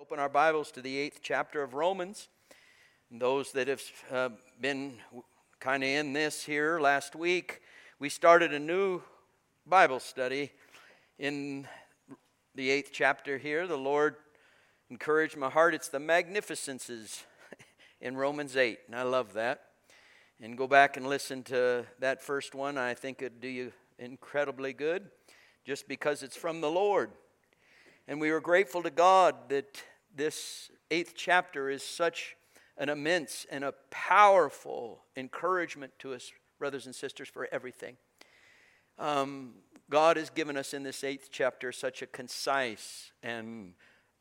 open our Bibles to the 8th chapter of Romans. And those that have been kind of in this here last week, we started a new Bible study in the 8th chapter here. The Lord encouraged my heart. It's the magnificences in Romans 8, and I love that. And go back and listen to that first one. I think it'd do you incredibly good, just because it's from the Lord. And we were grateful to God that this 8th chapter is such an immense and a powerful encouragement to us, brothers and sisters, for everything. God has given us in this 8th chapter such a concise and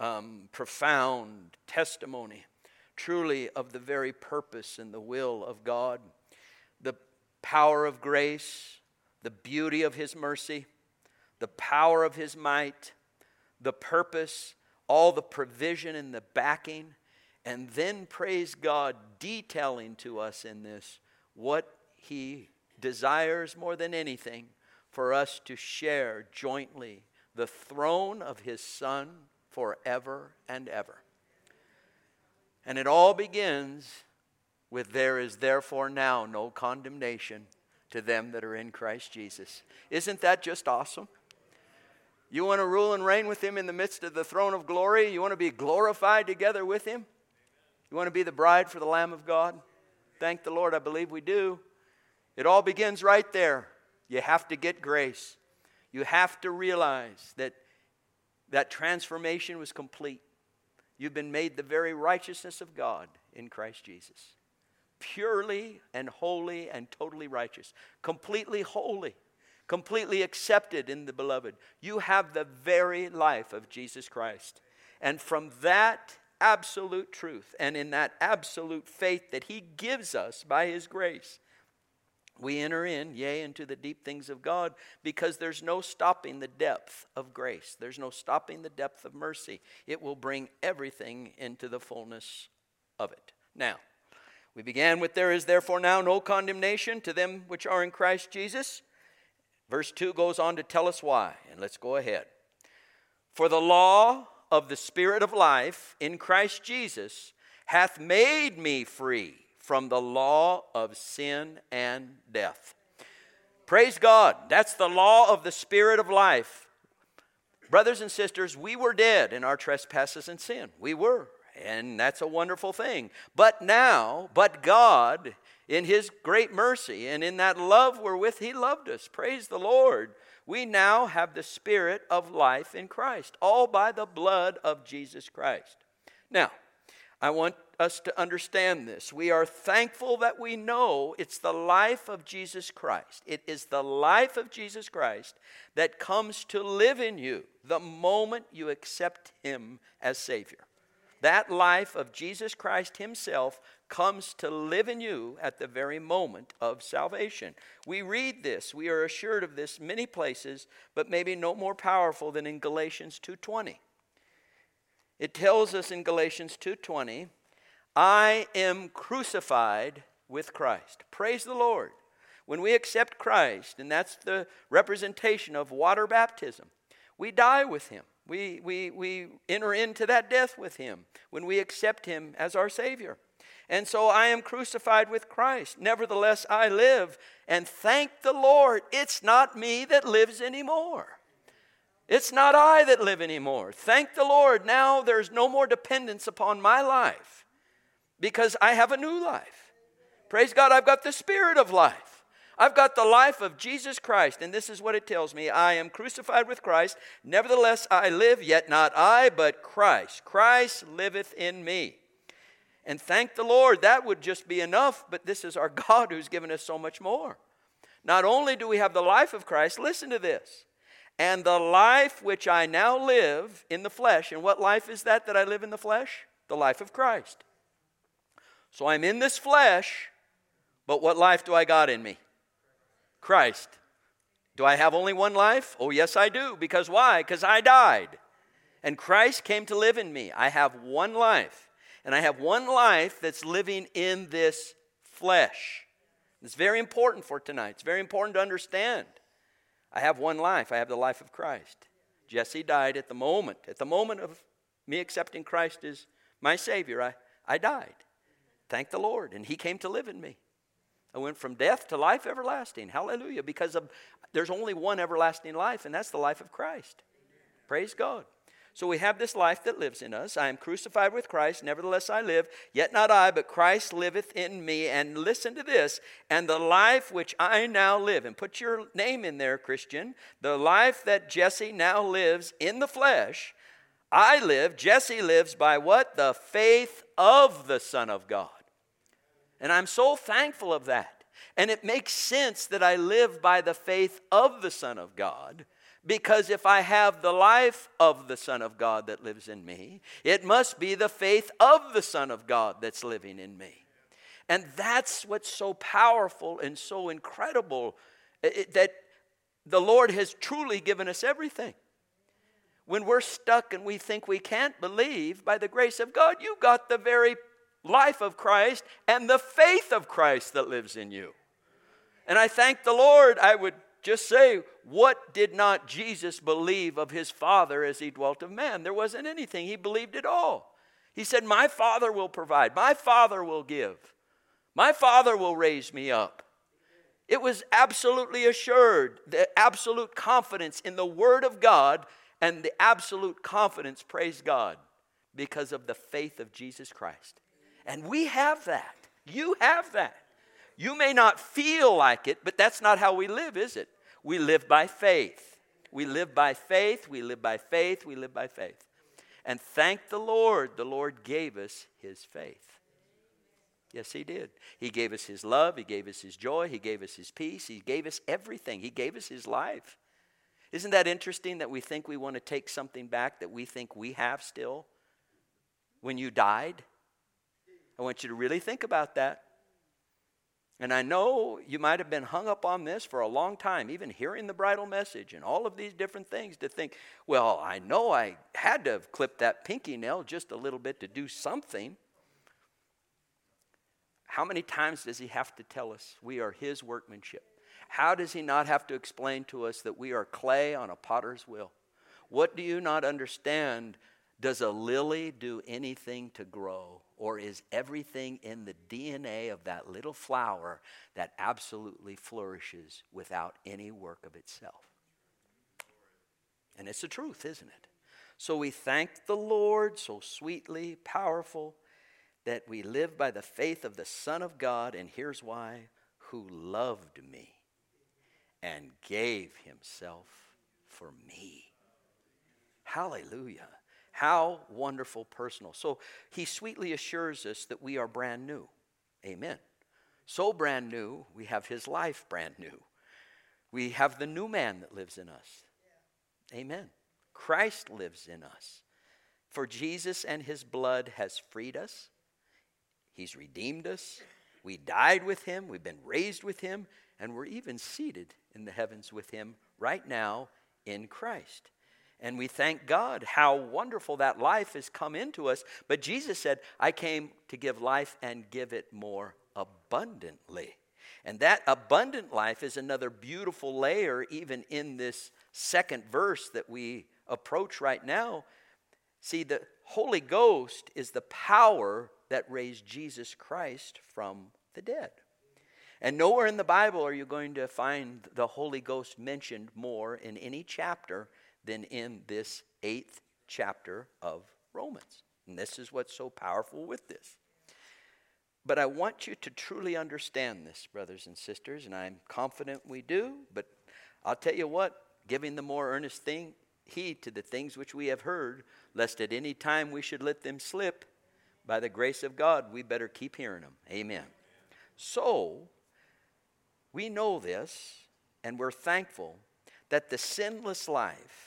profound testimony, truly of the very purpose and the will of God, the power of grace, the beauty of His mercy, the power of His might, the purpose, all the provision and the backing, and then, praise God, detailing to us in this what He desires more than anything for us to share jointly the throne of His Son forever and ever. And it all begins with, "There is therefore now no condemnation to them that are in Christ Jesus." Isn't that just awesome? You want to rule and reign with Him in the midst of the throne of glory? You want to be glorified together with Him? You want to be the bride for the Lamb of God? Thank the Lord, I believe we do. It all begins right there. You have to get grace. You have to realize that that transformation was complete. You've been made the very righteousness of God in Christ Jesus. Purely and holy and totally righteous. Completely holy. Completely accepted in the beloved. You have the very life of Jesus Christ. And from that absolute truth and in that absolute faith that He gives us by His grace, we enter into the deep things of God, because there's no stopping the depth of grace. There's no stopping the depth of mercy. It will bring everything into the fullness of it. Now, we began with, "There is therefore now no condemnation to them which are in Christ Jesus." Verse 2 goes on to tell us why, and let's go ahead. "For the law of the Spirit of life in Christ Jesus hath made me free from the law of sin and death." Praise God. That's the law of the Spirit of life. Brothers and sisters, we were dead in our trespasses and sin. We were. And that's a wonderful thing. But God, in His great mercy and in that love wherewith He loved us, praise the Lord, we now have the Spirit of life in Christ, all by the blood of Jesus Christ. Now, I want us to understand this. We are thankful that we know it's the life of Jesus Christ. It is the life of Jesus Christ that comes to live in you the moment you accept Him as Savior. That life of Jesus Christ Himself comes to live in you at the very moment of salvation. We read this, we are assured of this many places, but maybe no more powerful than in Galatians 2:20. It tells us in Galatians 2:20, "I am crucified with Christ." Praise the Lord. When we accept Christ, and that's the representation of water baptism, we die with Him. We enter into that death with Him when we accept Him as our Savior. And so I am crucified with Christ. Nevertheless, I live. And thank the Lord, it's not me that lives anymore. It's not I that live anymore. Thank the Lord, now there's no more dependence upon my life, because I have a new life. Praise God, I've got the Spirit of life. I've got the life of Jesus Christ, and this is what it tells me. I am crucified with Christ. Nevertheless, I live, yet not I, but Christ. Christ liveth in me. And thank the Lord, that would just be enough, but this is our God who's given us so much more. Not only do we have the life of Christ, listen to this. "And the life which I now live in the flesh," and what life is that I live in the flesh? The life of Christ. So I'm in this flesh, but what life do I got in me? Christ. Do I have only one life? Oh, yes, I do. Because why? Because I died. And Christ came to live in me. I have one life. And I have one life that's living in this flesh. It's very important for tonight. It's very important to understand. I have one life. I have the life of Christ. Jesse died at the moment of me accepting Christ as my Savior, I died. Thank the Lord. And he came to live in me. I went from death to life everlasting. Hallelujah. Because there's only one everlasting life, and that's the life of Christ. Praise God. So we have this life that lives in us. I am crucified with Christ, nevertheless I live. Yet not I, but Christ liveth in me. And listen to this. And the life which I now live, and put your name in there, Christian. The life that Jesse now lives in the flesh, I live, Jesse lives by what? The faith of the Son of God. And I'm so thankful of that. And it makes sense that I live by the faith of the Son of God. Because if I have the life of the Son of God that lives in me, it must be the faith of the Son of God that's living in me. And that's what's so powerful and so incredible, that the Lord has truly given us everything. When we're stuck and we think we can't believe, by the grace of God, you got the very life of Christ and the faith of Christ that lives in you. And I thank the Lord. I would just say, what did not Jesus believe of his Father as he dwelt of man? There wasn't anything. He believed it all. He said, my Father will provide. My Father will give. My Father will raise me up. It was absolutely assured, the absolute confidence in the Word of God, and the absolute confidence, praise God, because of the faith of Jesus Christ. And we have that. You have that. You may not feel like it, but that's not how we live, is it? We live by faith. We live by faith. We live by faith. We live by faith. And thank the Lord gave us his faith. Yes, he did. He gave us his love. He gave us his joy. He gave us his peace. He gave us everything. He gave us his life. Isn't that interesting that we think we want to take something back that we think we have still when you died? I want you to really think about that. And I know you might have been hung up on this for a long time, even hearing the bridal message and all of these different things, to think, well, I know I had to have clipped that pinky nail just a little bit to do something. How many times does he have to tell us we are his workmanship? How does he not have to explain to us that we are clay on a potter's wheel? What do you not understand? Does a lily do anything to grow? Or is everything in the DNA of that little flower that absolutely flourishes without any work of itself? And it's the truth, isn't it? So we thank the Lord, so sweetly, powerful, that we live by the faith of the Son of God, and here's why, who loved me and gave himself for me. Hallelujah. How wonderful, personal. So he sweetly assures us that we are brand new. Amen. So brand new, we have his life brand new. We have the new man that lives in us. Amen. Christ lives in us. For Jesus and his blood has freed us. He's redeemed us. We died with him. We've been raised with him. And we're even seated in the heavens with him right now in Christ. And we thank God how wonderful that life has come into us. But Jesus said, I came to give life and give it more abundantly. And that abundant life is another beautiful layer even in this second verse that we approach right now. See, the Holy Ghost is the power that raised Jesus Christ from the dead. And nowhere in the Bible are you going to find the Holy Ghost mentioned more in any chapter than in this 8th chapter of Romans. And this is what's so powerful with this. But I want you to truly understand this, brothers and sisters, and I'm confident we do, but I'll tell you what, giving the more earnest heed to the things which we have heard, lest at any time we should let them slip, by the grace of God, we better keep hearing them. Amen. So, we know this, and we're thankful that the sinless life,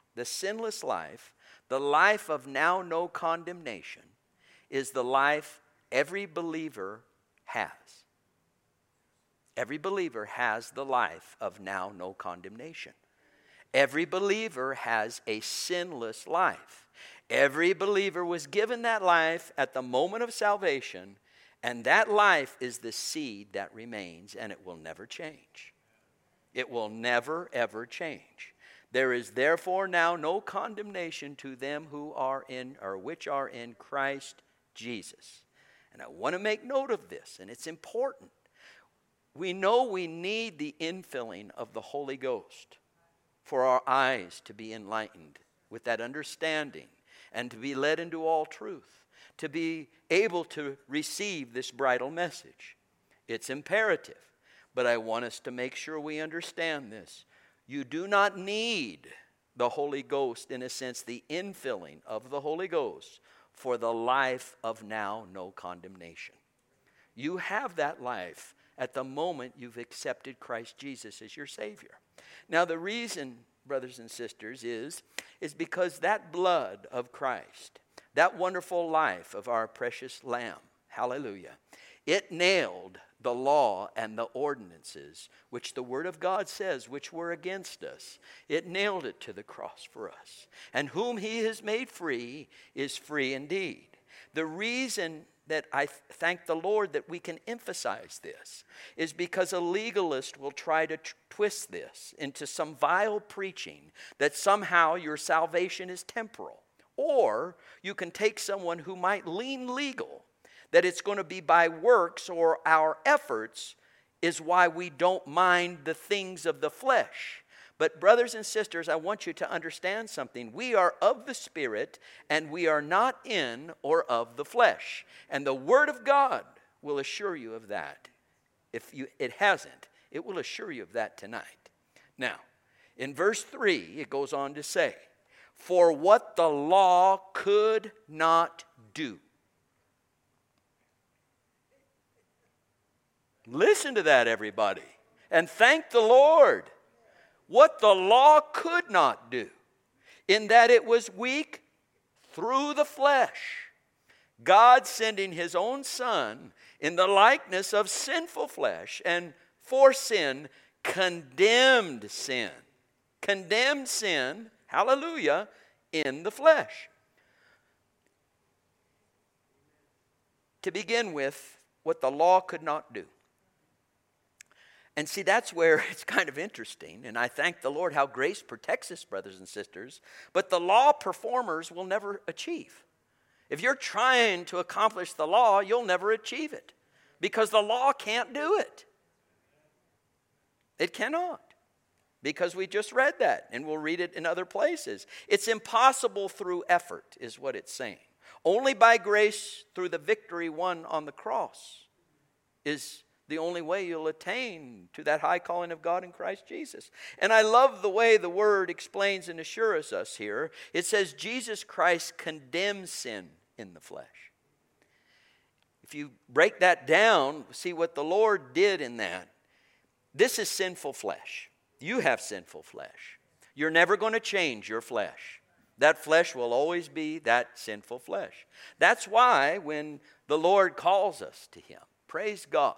the life of now no condemnation, is the life every believer has. Every believer has the life of now no condemnation. Every believer has a sinless life. Every believer was given that life at the moment of salvation, and that life is the seed that remains, and it will never change. It will never, ever change. There is therefore now no condemnation to them who are in, or which are in Christ Jesus. And I want to make note of this, and it's important. We know we need the infilling of the Holy Ghost for our eyes to be enlightened with that understanding and to be led into all truth, to be able to receive this bridal message. It's imperative, but I want us to make sure we understand this. You do not need the Holy Ghost, in a sense, the infilling of the Holy Ghost for the life of now no condemnation. You have that life at the moment you've accepted Christ Jesus as your Savior. Now the reason, brothers and sisters, is because that blood of Christ, that wonderful life of our precious Lamb, hallelujah, it nailed the law and the ordinances, which the Word of God says, which were against us. It nailed it to the cross for us. And whom He has made free is free indeed. The reason that I thank the Lord that we can emphasize this is because a legalist will try to twist this into some vile preaching that somehow your salvation is temporal. Or you can take someone who might lean legal, that it's going to be by works or our efforts is why we don't mind the things of the flesh. But brothers and sisters, I want you to understand something. We are of the Spirit, and we are not in or of the flesh. And the Word of God will assure you of that. If it hasn't, it will assure you of that tonight. Now, in verse 3, it goes on to say, for what the law could not do. Listen to that, everybody, and thank the Lord. What the law could not do, in that it was weak through the flesh. God sending His own Son in the likeness of sinful flesh, and for sin, condemned sin. Condemned sin, hallelujah, in the flesh. To begin with, what the law could not do. And see, that's where it's kind of interesting. And I thank the Lord how grace protects us, brothers and sisters. But the law performers will never achieve. If you're trying to accomplish the law, you'll never achieve it. Because the law can't do it. It cannot. Because we just read that. And we'll read it in other places. It's impossible through effort, is what it's saying. Only by grace through the victory won on the cross is the only way you'll attain to that high calling of God in Christ Jesus. And I love the way the Word explains and assures us here. It says Jesus Christ condemns sin in the flesh. If you break that down, see what the Lord did in that. This is sinful flesh. You have sinful flesh. You're never going to change your flesh. That flesh will always be that sinful flesh. That's why when the Lord calls us to Him, praise God,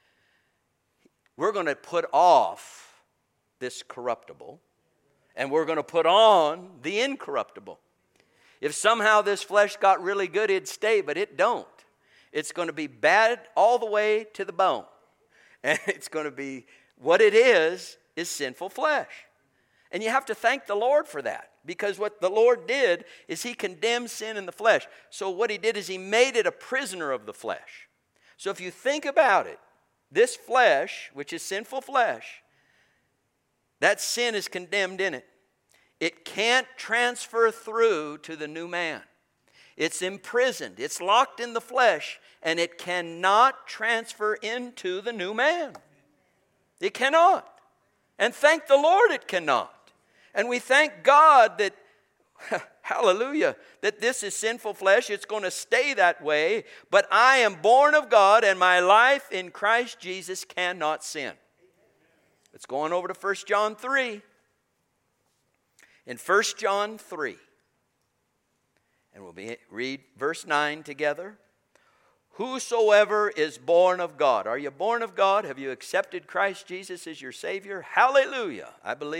we're going to put off this corruptible, and we're going to put on the incorruptible. If somehow this flesh got really good, it'd stay, but it don't. It's going to be bad all the way to the bone. And it's going to be, what it is sinful flesh. And you have to thank the Lord for that, because what the Lord did is He condemned sin in the flesh. So what He did is He made it a prisoner of the flesh. So if you think about it, this flesh, which is sinful flesh, that sin is condemned in it. It can't transfer through to the new man. It's imprisoned. It's locked in the flesh, and it cannot transfer into the new man. It cannot. And thank the Lord it cannot. And we thank God that, hallelujah, that this is sinful flesh. It's going to stay that way. But I am born of God, and my life in Christ Jesus cannot sin. Let's go on over to 1 John 3. In 1 John 3, and we'll read verse 9 together. Whosoever is born of God. Are you born of God? Have you accepted Christ Jesus as your Savior? Hallelujah.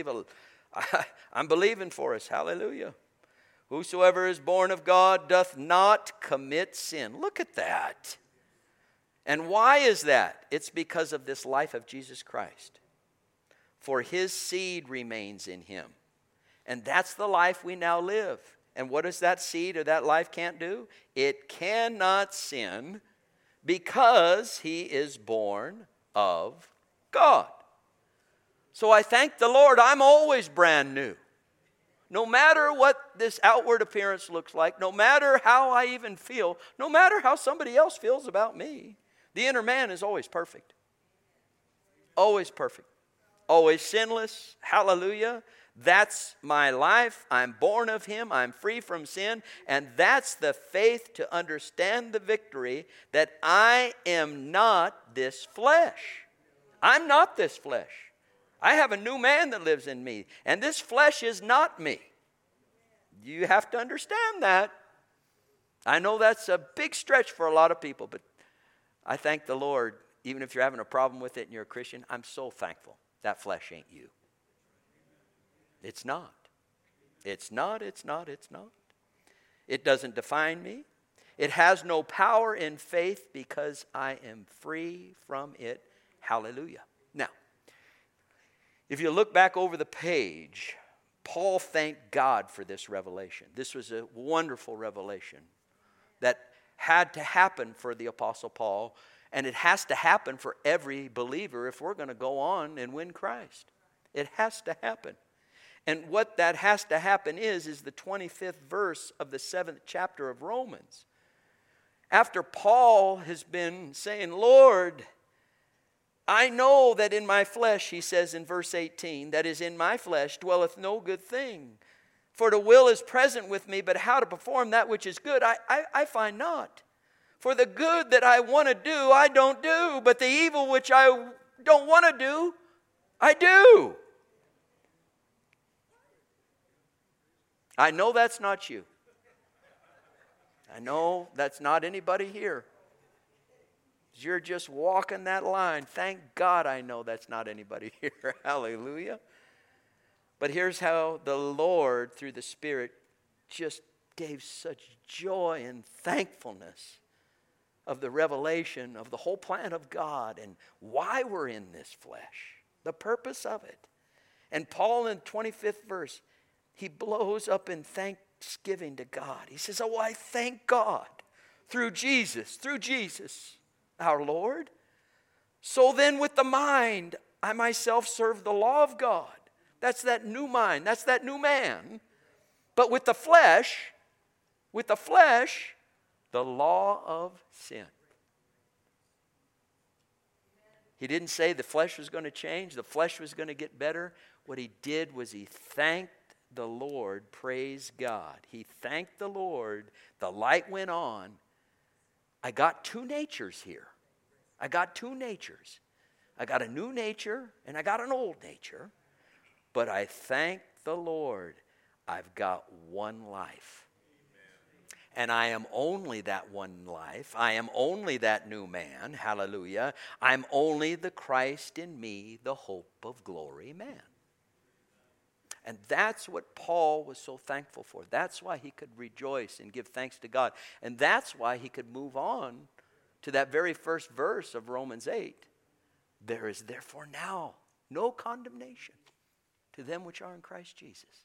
I'm believing for us. Hallelujah. Whosoever is born of God doth not commit sin. Look at that. And why is that? It's because of this life of Jesus Christ. For His seed remains in him, And that's the life we now live. And what does that seed or that life can't do? It cannot sin because he is born of God. So I thank the Lord, I'm always brand new. No matter what this outward appearance looks like, no matter how I even feel, no matter how somebody else feels about me, the inner man is always perfect. Always perfect. Always sinless. Hallelujah. That's my life. I'm born of him. I'm free from sin. And that's the faith to understand the victory that I am not this flesh. I'm not this flesh. I have a new man that lives in me. And this flesh is not me. You have to understand that. I know that's a big stretch for a lot of people, but I thank the Lord, even if you're having a problem with it and you're a Christian, I'm so thankful that flesh ain't you. It's not. It's not. It doesn't define me. It has no power in faith because I am free from it. Hallelujah. Now, if you look back over the page, Paul thanked God for this revelation. This was a wonderful revelation that had to happen for the Apostle Paul, and it has to happen for every believer if we're going to go on and win Christ. It has to happen. And what that has to happen is the 25th verse of the 7th chapter of Romans. After Paul has been saying, Lord, I know that in my flesh, he says in verse 18, that is in my flesh dwelleth no good thing. For the will is present with me, but how to perform that which is good, I find not. For the good that I want to do, I don't do. But the evil which I don't want to do, I do. I know that's not you. I know that's not anybody here. You're just walking that line. Thank God I know that's not anybody here. Hallelujah. But here's how the Lord, through the Spirit, just gave such joy and thankfulness of the revelation of the whole plan of God and why we're in this flesh, the purpose of it. And Paul in the 25th verse, he blows up in thanksgiving to God. He says, oh, I thank God through Jesus, our Lord. So then with the mind, I myself serve the law of God. That's that new mind. That's that new man. But with the flesh, the law of sin. He didn't say the flesh was going to change. The flesh was going to get better. What he did was he thanked the Lord. Praise God. He thanked the Lord. The light went on. I got two natures here. I got two natures. I got a new nature and I got an old nature. But I thank the Lord. I've got one life. And I am only that one life. I am only that new man. Hallelujah. I'm only the Christ in me, the hope of glory man. And that's what Paul was so thankful for. That's why he could rejoice and give thanks to God. And that's why he could move on to that very first verse of Romans 8. There is therefore now no condemnation to them which are in Christ Jesus.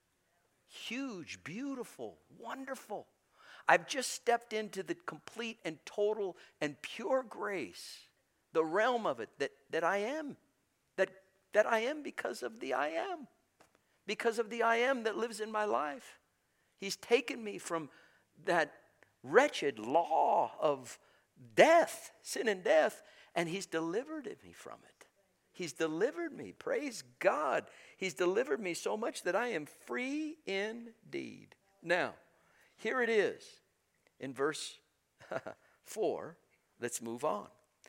Huge, beautiful, wonderful. I've just stepped into the complete and total and pure grace, the realm of it that I am. That I am because of the I am. Because of the I am that lives in my life. He's taken me from that wretched law of death, sin and death, and he's delivered me from it. He's delivered me. Praise God. He's delivered me so much that I am free indeed. Now, here it is in verse 4. Let's move on.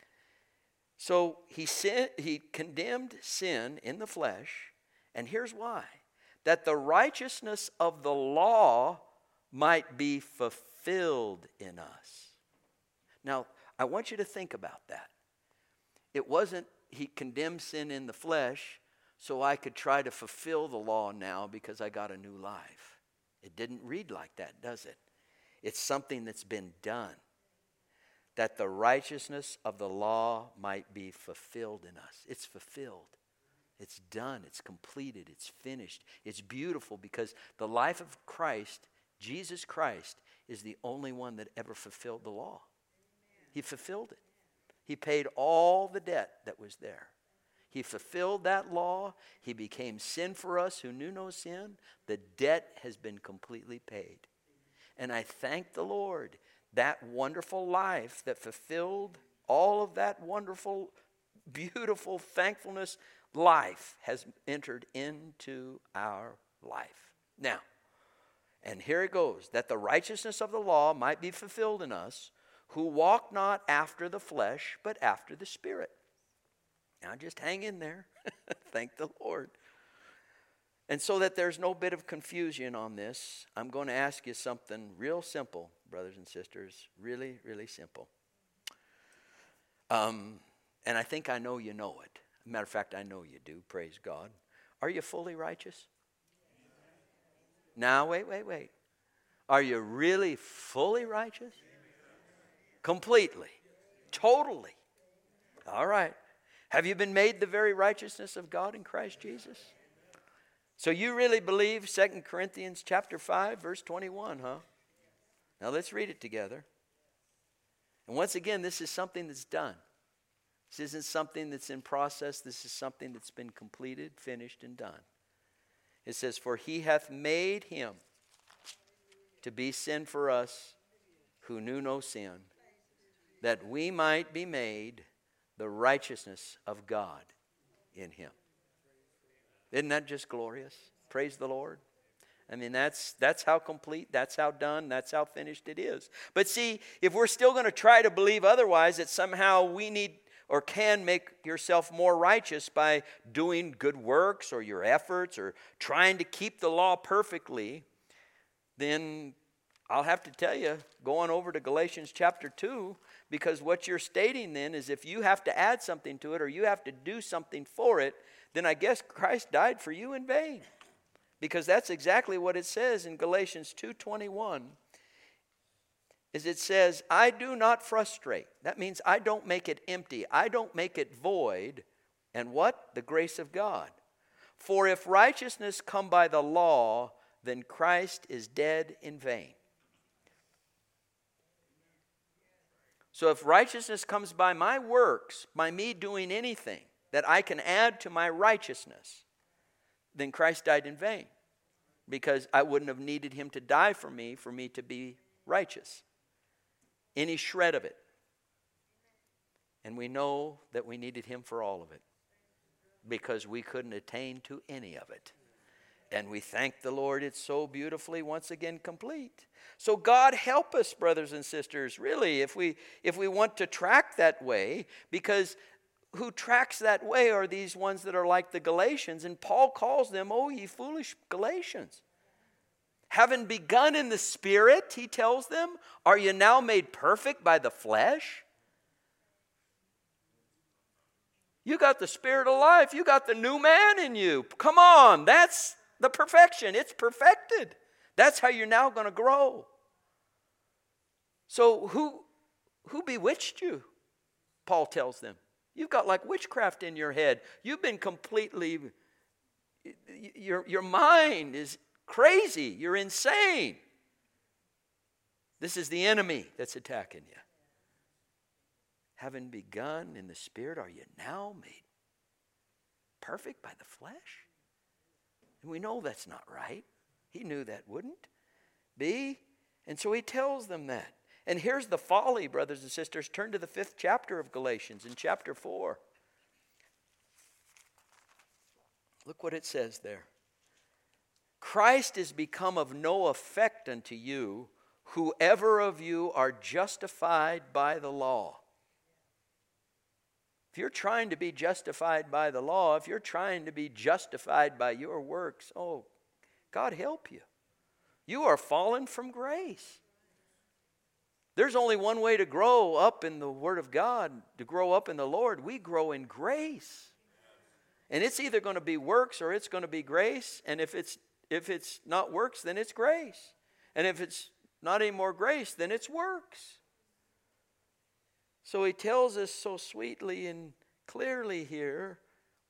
So he condemned sin in the flesh, and here's why. That the righteousness of the law might be fulfilled in us. Now, I want you to think about that. It wasn't he condemned sin in the flesh so I could try to fulfill the law now because I got a new life. It didn't read like that, does it? It's something that's been done. That the righteousness of the law might be fulfilled in us. It's fulfilled. It's done. It's completed. It's finished. It's beautiful because the life of Christ, Jesus Christ, is the only one that ever fulfilled the law. He fulfilled it. He paid all the debt that was there. He fulfilled that law. He became sin for us who knew no sin. The debt has been completely paid. And I thank the Lord, that wonderful life that fulfilled all of that wonderful, beautiful thankfulness life has entered into our life. Now, and here it goes, that the righteousness of the law might be fulfilled in us, who walk not after the flesh, but after the Spirit. Now just hang in there. Thank the Lord. And so that there's no bit of confusion on this, I'm going to ask you something real simple, brothers and sisters. Really, really simple. And I think I know you know it. Matter of fact, I know you do. Praise God. Are you fully righteous? Now, wait. Are you really fully righteous? Completely. Totally. All right. Have you been made the very righteousness of God in Christ Jesus? So you really believe 2 Corinthians chapter 5, verse 21, huh? Now let's read it together. And once again, this is something that's done. This isn't something that's in process. This is something that's been completed, finished, and done. It says, for he hath made him to be sin for us who knew no sin, that we might be made the righteousness of God in him. Isn't that just glorious? Praise the Lord. I mean, that's how complete, that's how done, that's how finished it is. But see, if we're still going to try to believe otherwise, that somehow we need or can make yourself more righteous by doing good works or your efforts or trying to keep the law perfectly, then I'll have to tell you, go on over to Galatians chapter 2, because what you're stating then is if you have to add something to it or you have to do something for it, then I guess Christ died for you in vain. Because that's exactly what it says in Galatians 2:21. Is it says, I do not frustrate. That means I don't make it empty. I don't make it void. And what? The grace of God. For if righteousness come by the law, then Christ is dead in vain. So if righteousness comes by my works, by me doing anything that I can add to my righteousness, then Christ died in vain. Because I wouldn't have needed him to die for me to be righteous. Any shred of it. And we know that we needed him for all of it. Because we couldn't attain to any of it. And we thank the Lord, it's so beautifully once again complete. So God help us, brothers and sisters, really, if we want to track that way, because who tracks that way are these ones that are like the Galatians, and Paul calls them, oh, ye foolish Galatians. Having begun in the Spirit, he tells them, are you now made perfect by the flesh? You got the Spirit of life. You got the new man in you. Come on, that's the perfection. It's perfected. That's how you're now going to grow. So who bewitched you? Paul tells them. You've got like witchcraft in your head. You've been completely, your mind is crazy. You're insane. This is the enemy that's attacking you. Having begun in the Spirit, are you now made perfect by the flesh? And we know that's not right. He knew that wouldn't be. And so he tells them that. And here's the folly, brothers and sisters. Turn to the 5th chapter of Galatians in chapter 4. Look what it says there. Christ is become of no effect unto you, whoever of you are justified by the law. If you're trying to be justified by the law, if you're trying to be justified by your works, oh, God help you. You are fallen from grace. There's only one way to grow up in the Word of God, to grow up in the Lord. We grow in grace. And it's either going to be works or it's going to be grace. And if it's not works, then it's grace. And if it's not any more grace, then it's works. So he tells us so sweetly and clearly here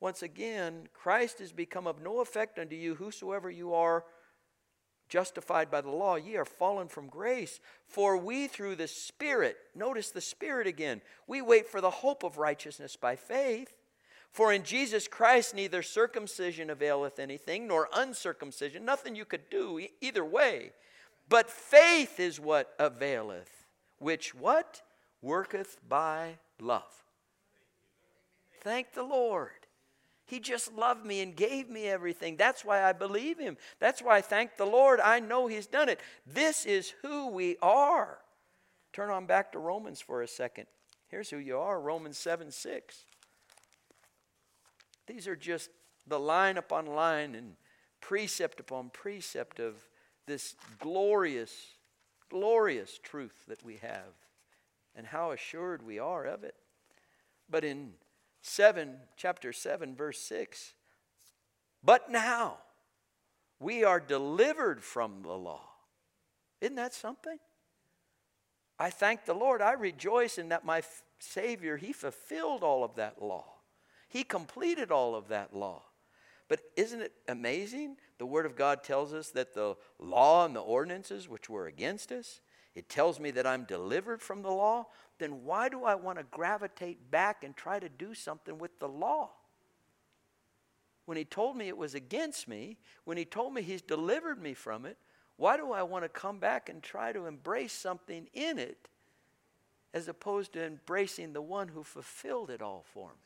once again, Christ is become of no effect unto you, whosoever you are justified by the law, ye are fallen from grace. For we through the Spirit, notice the Spirit again, we wait for the hope of righteousness by faith. For in Jesus Christ neither circumcision availeth anything, nor uncircumcision, nothing you could do either way. But faith is what availeth, which what? Worketh by love. Thank the Lord. He just loved me and gave me everything. That's why I believe him. That's why I thank the Lord. I know he's done it. This is who we are. Turn on back to Romans for a second. Here's who you are, Romans 7:6. These are just the line upon line and precept upon precept of this glorious, glorious truth that we have and how assured we are of it. But in chapter 7, verse 6, but now we are delivered from the law. Isn't that something? I thank the Lord. I rejoice in that my Savior, he fulfilled all of that law. He completed all of that law. But isn't it amazing? The Word of God tells us that the law and the ordinances which were against us, it tells me that I'm delivered from the law. Then why do I want to gravitate back and try to do something with the law? When he told me it was against me, when he told me he's delivered me from it, why do I want to come back and try to embrace something in it as opposed to embracing the one who fulfilled it all for me?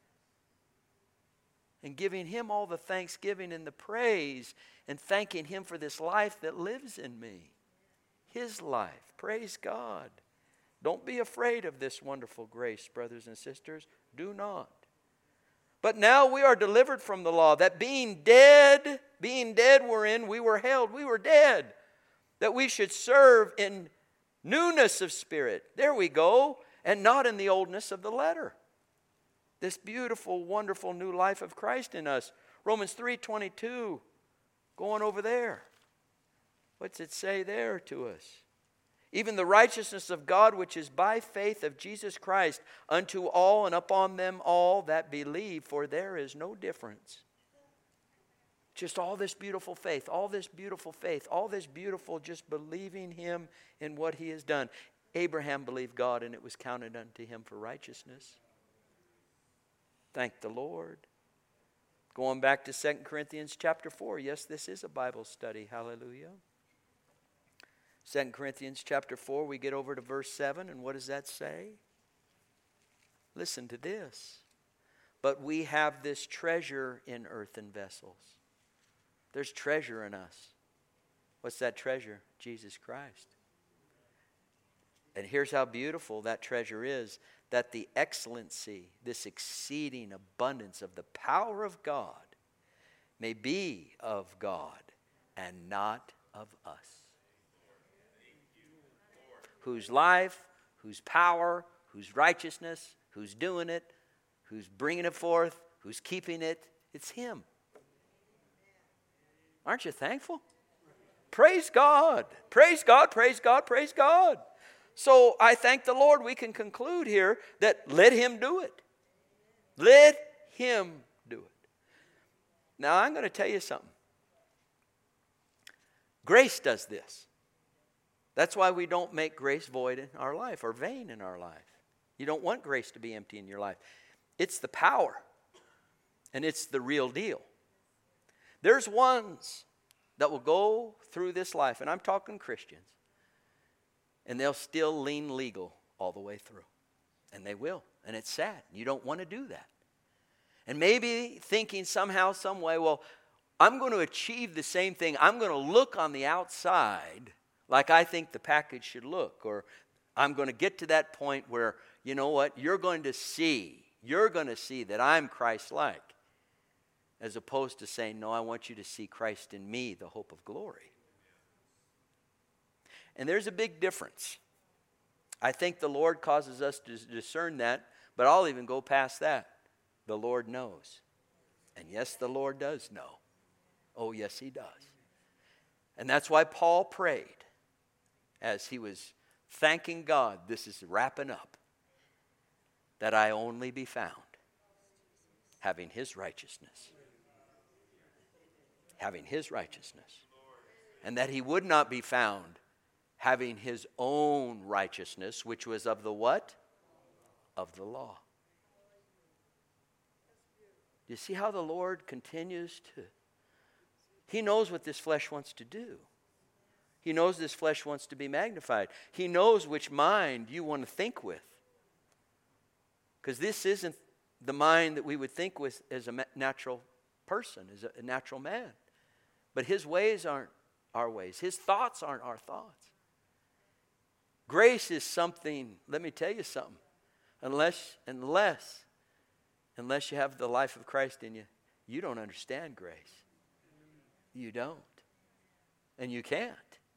And giving him all the thanksgiving and the praise and thanking him for this life that lives in me. His life. Praise God. Don't be afraid of this wonderful grace, brothers and sisters. Do not. But now we are delivered from the law, that being dead wherein we were held, we were dead, that we should serve in newness of spirit. There we go. And not in the oldness of the letter. This beautiful, wonderful new life of Christ in us. Romans 3:22. Going over there. What's it say there to us? Even the righteousness of God, which is by faith of Jesus Christ, unto all and upon them all that believe, for there is no difference. Just all this beautiful faith, all this beautiful faith, all this beautiful just believing him in what he has done. Abraham believed God, and it was counted unto him for righteousness. Thank the Lord. Going back to 2 Corinthians chapter 4. Yes, this is a Bible study. Hallelujah. 2 Corinthians chapter 4, we get over to verse 7, and what does that say? Listen to this. But we have this treasure in earthen vessels. There's treasure in us. What's that treasure? Jesus Christ. And here's how beautiful that treasure is. That the excellency, this exceeding abundance of the power of God may be of God and not of us. Whose life, whose power, whose righteousness, who's doing it, who's bringing it forth, who's keeping it, it's him. Aren't you thankful? Praise God. Praise God, praise God, praise God. So I thank the Lord we can conclude here that let him do it. Let him do it. Now I'm going to tell you something. Grace does this. That's why we don't make grace void in our life or vain in our life. You don't want grace to be empty in your life. It's the power. And it's the real deal. There's ones that will go through this life, and I'm talking Christians, and they'll still lean legal all the way through. And they will. And it's sad. You don't want to do that. And maybe thinking somehow, some way, well, I'm going to achieve the same thing. I'm going to look on the outside like I think the package should look. Or I'm going to get to that point where, you know what, you're going to see that I'm Christ-like. As opposed to saying, no, I want you to see Christ in me, the hope of glory. And there's a big difference. I think the Lord causes us to discern that, but I'll even go past that. The Lord knows. And yes, the Lord does know. Oh, yes, he does. And that's why Paul prayed as he was thanking God, this is wrapping up, that I only be found having his righteousness. Having his righteousness. And that he would not be found having his own righteousness, which was of the what? Of the law. Do you see how the Lord continues to... He knows what this flesh wants to do. He knows this flesh wants to be magnified. He knows which mind you want to think with. Because this isn't the mind that we would think with as a natural person, as a natural man. But his ways aren't our ways. His thoughts aren't our thoughts. Grace is something, let me tell you something. Unless you have the life of Christ in you, you don't understand grace. You don't. And you can't.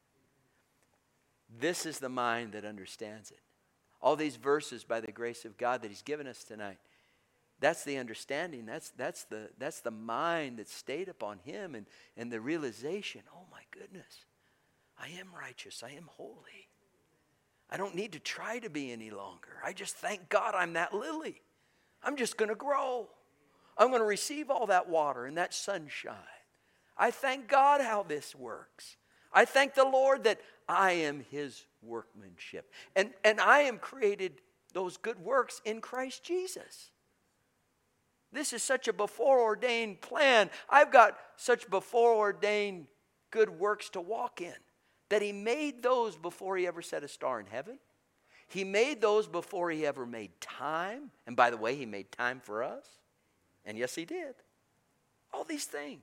This is the mind that understands it. All these verses by the grace of God that he's given us tonight, that's the understanding. That's the mind that stayed upon him and the realization, oh my goodness, I am righteous, I am holy. I don't need to try to be any longer. I just thank God I'm that lily. I'm just going to grow. I'm going to receive all that water and that sunshine. I thank God how this works. I thank the Lord that I am his workmanship. And I am created those good works in Christ Jesus. This is such a before-ordained plan. I've got such before-ordained good works to walk in that he made those before he ever set a star in heaven. He made those before he ever made time. And by the way, he made time for us. And yes, he did. All these things.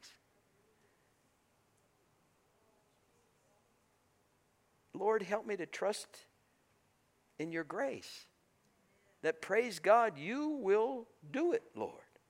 Lord, help me to trust in your grace. That, praise God, you will do it, Lord.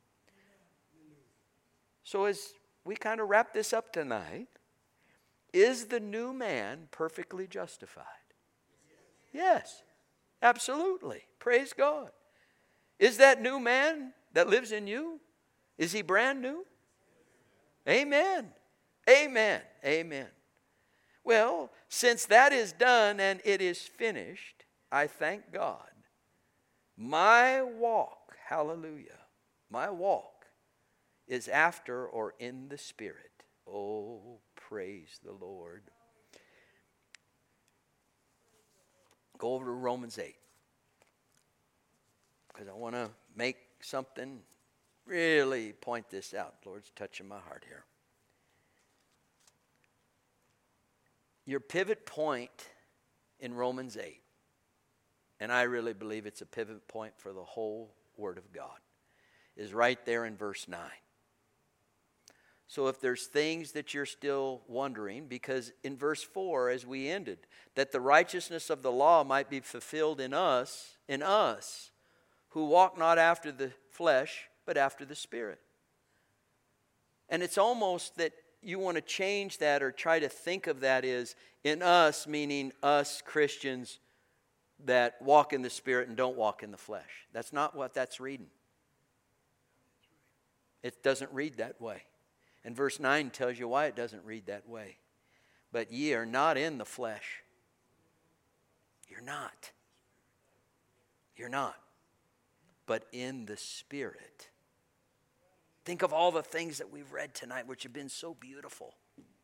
So as we kind of wrap this up tonight, is the new man perfectly justified? Yes, absolutely. Praise God. Is that new man that lives in you, is he brand new? Amen. Amen. Amen. Well, since that is done and it is finished, I thank God. My walk, hallelujah, my walk is after or in the Spirit. Oh, praise the Lord. Go over to Romans 8. Because I want to make something, really point this out. The Lord's touching my heart here. Your pivot point in Romans 8, and I really believe it's a pivot point for the whole Word of God, is right there in verse 9. So if there's things that you're still wondering, because in verse 4, as we ended, that the righteousness of the law might be fulfilled in us, who walk not after the flesh, but after the Spirit. And it's almost that you want to change that or try to think of that as in us, meaning us Christians that walk in the Spirit and don't walk in the flesh. That's not what that's reading. It doesn't read that way. And verse 9 tells you why it doesn't read that way. But ye are not in the flesh. You're not. You're not. But in the Spirit. Think of all the things that we've read tonight, which have been so beautiful.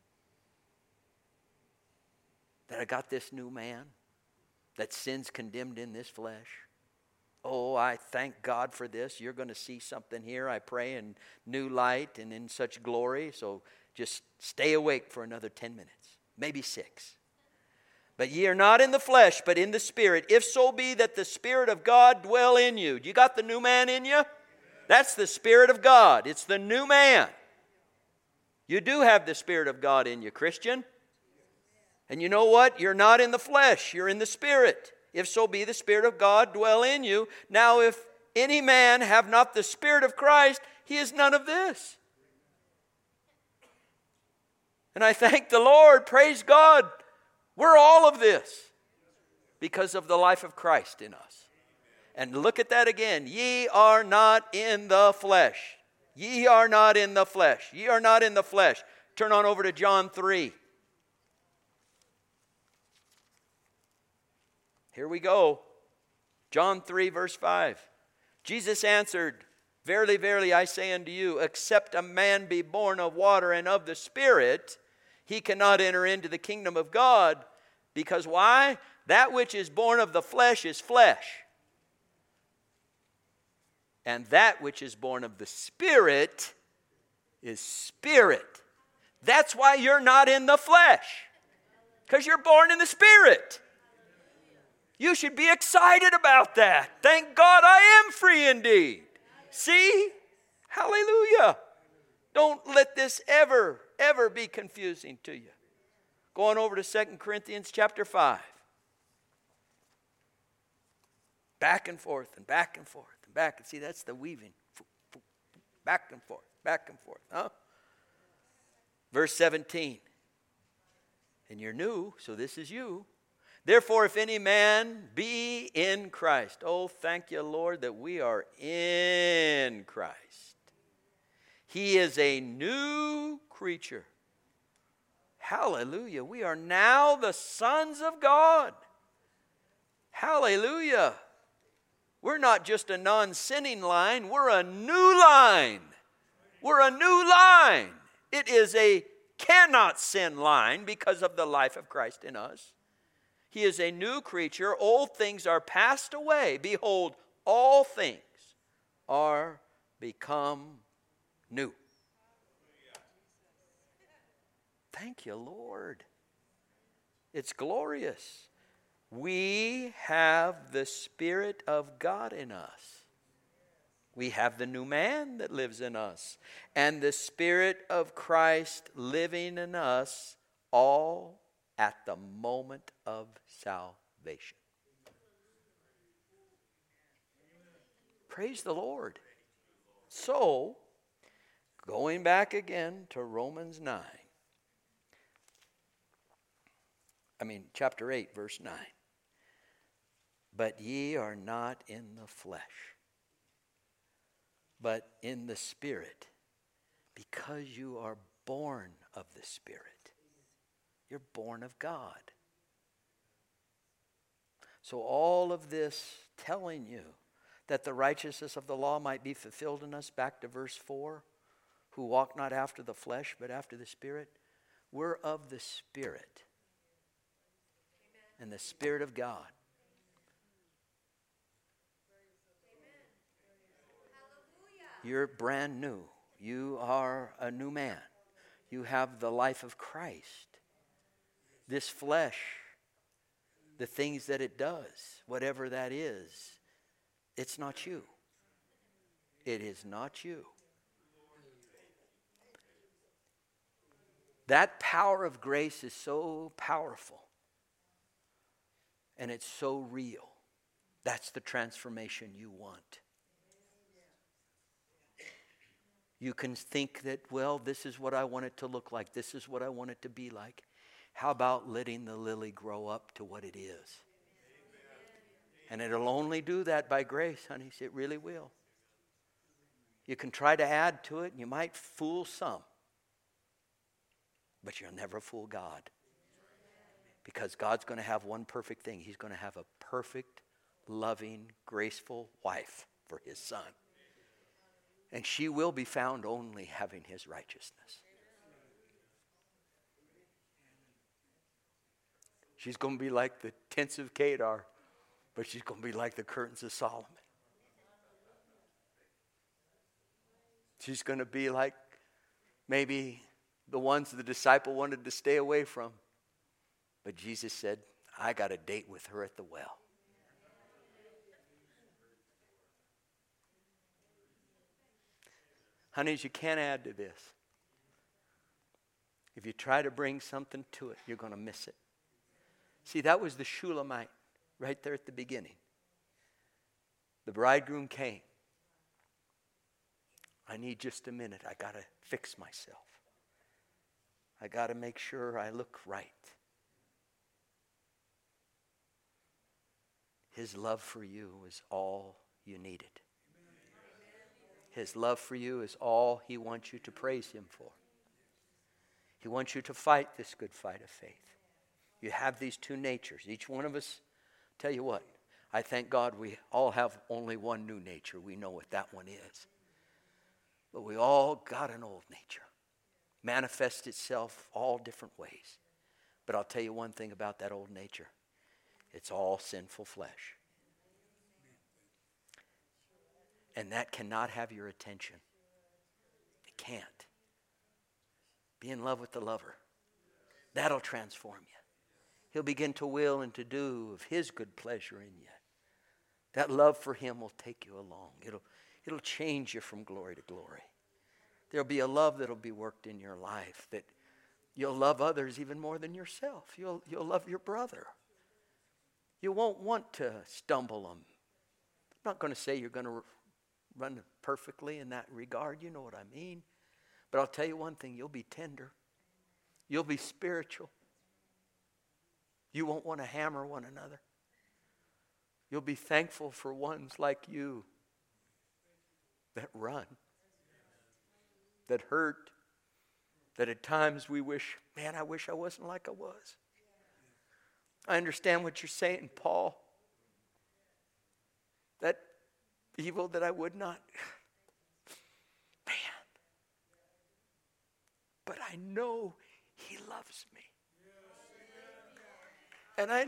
That I got this new man. That sin's condemned in this flesh. Oh, I thank God for this. You're going to see something here, I pray, in new light and in such glory. So just stay awake for another 10 minutes, maybe 6. But ye are not in the flesh, but in the Spirit, if so be that the Spirit of God dwell in you. You got the new man in you? That's the Spirit of God. It's the new man. You do have the Spirit of God in you, Christian. And you know what? You're not in the flesh. You're in the Spirit. If so be the Spirit of God dwell in you. Now if any man have not the Spirit of Christ, he is none of this. And I thank the Lord, praise God, we're all of this because of the life of Christ in us. And look at that again. Ye are not in the flesh. Ye are not in the flesh. Ye are not in the flesh. Turn on over to John 3. Here we go. John 3, verse 5. Jesus answered, Verily, verily, I say unto you, except a man be born of water and of the Spirit, he cannot enter into the kingdom of God. Because why? That which is born of the flesh is flesh. And that which is born of the Spirit is spirit. That's why you're not in the flesh. Because you're born in the Spirit. You should be excited about that. Thank God I am free indeed. See? Hallelujah. Don't let this ever be confusing to you. Going over to 2 Corinthians chapter 5. Back and forth and back and forth and back. And see, that's the weaving. Back and forth, back and forth. Huh? Verse 17. And you're new, so this is you. Therefore, if any man be in Christ. Oh, thank you, Lord, that we are in Christ. He is a new creature. Hallelujah. We are now the sons of God. Hallelujah. We're not just a non-sinning line. We're a new line. We're a new line. It is a cannot sin line because of the life of Christ in us. He is a new creature. Old things are passed away. Behold, all things are become new. Thank you, Lord. It's glorious. We have the Spirit of God in us. We have the new man that lives in us. And the Spirit of Christ living in us, all at the moment of salvation. Praise the Lord. So, going back again to Romans 9. Chapter 8, verse 9. But ye are not in the flesh, but in the Spirit, because you are born of the Spirit. You're born of God. So all of this telling you that the righteousness of the law might be fulfilled in us, back to verse 4, who walk not after the flesh, but after the Spirit. We're of the Spirit. And the Spirit of God. You're brand new. You are a new man. You have the life of Christ. This flesh, the things that it does, whatever that is, it's not you. It is not you. That power of grace is so powerful. And it's so real. That's the transformation you want. You can think that, well, this is what I want it to look like. This is what I want it to be like. How about letting the lily grow up to what it is? And it'll only do that by grace, honey. It really will. You can try to add to it, and you might fool some. But you'll never fool God. Because God's going to have one perfect thing. He's going to have a perfect, loving, graceful wife for his son. And she will be found only having his righteousness. She's going to be like the tents of Kedar, but she's going to be like the curtains of Solomon. She's going to be like maybe the ones the disciple wanted to stay away from. But Jesus said, I got a date with her at the well. Honeys, you can't add to this. If you try to bring something to it, you're going to miss it. See, that was the Shulamite right there at the beginning. The bridegroom came. I need just a minute. I got to fix myself. I got to make sure I look right. His love for you is all you needed. His love for you is all he wants you to praise him for. He wants you to fight this good fight of faith. You have these two natures. Each one of us, tell you what, I thank God we all have only one new nature. We know what that one is. But we all got an old nature. Manifests itself all different ways. But I'll tell you one thing about that old nature. It's all sinful flesh. And that cannot have your attention. It can't. Be in love with the lover. That'll transform you. He'll begin to will and to do of his good pleasure in you. That love for him will take you along. It'll change you from glory to glory. There'll be a love that'll be worked in your life that you'll love others even more than yourself. You'll love your brother. You won't want to stumble them. I'm not going to say you're going to run perfectly in that regard. You know what I mean. But I'll tell you one thing. You'll be tender. You'll be spiritual. You won't want to hammer one another. You'll be thankful for ones like you that run, that hurt, that at times we wish, man, I wish I wasn't like I was. I understand what you're saying, Paul. That evil that I would not. Man. But I know he loves me. And I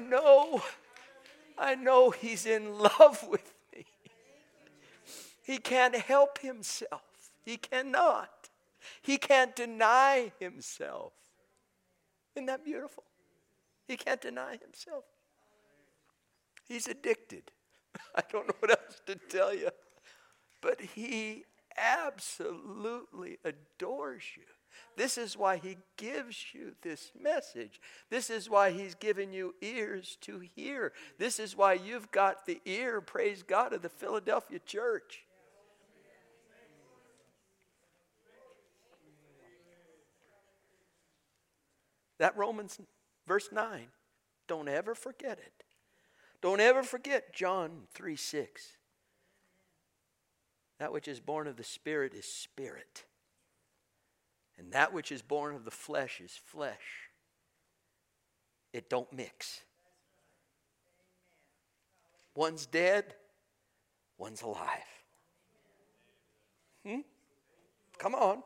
know he's in love with me. He can't help himself. He cannot. He can't deny himself. Isn't that beautiful? He can't deny himself. He's addicted. I don't know what else to tell you. But he absolutely adores you. This is why he gives you this message. This is why he's given you ears to hear. This is why you've got the ear, praise God, of the Philadelphia church. That Romans verse 9, don't ever forget it. Don't ever forget John 3:6. That which is born of the Spirit is spirit. And that which is born of the flesh is flesh. It don't mix. One's dead, one's alive. Come on.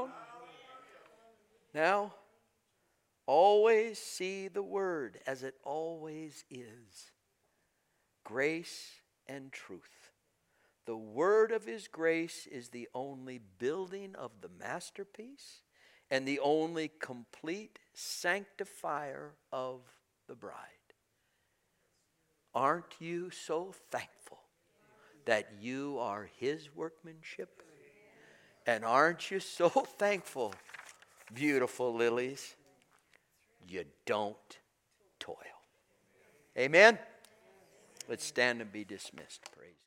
Now, always see the word as it always is. Grace and truth. The word of his grace is the only building of the masterpiece and the only complete sanctifier of the bride. Aren't you so thankful that you are his workmanship? And aren't you so thankful, beautiful lilies, you don't toil? Amen? Let's stand and be dismissed. Praise.